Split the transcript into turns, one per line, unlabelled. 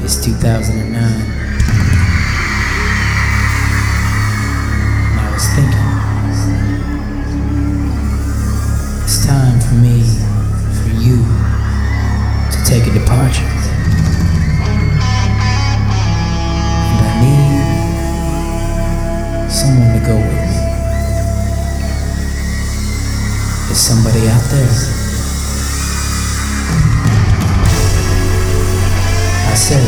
It's 2009. And I was thinking, it's time for me, for you, to take a departure. And I need someone to go with me. Is somebody out there? I said,